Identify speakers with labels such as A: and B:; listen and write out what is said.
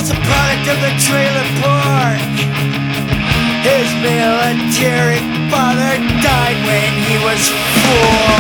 A: was a product of the trailer park. His military father died when he was 4.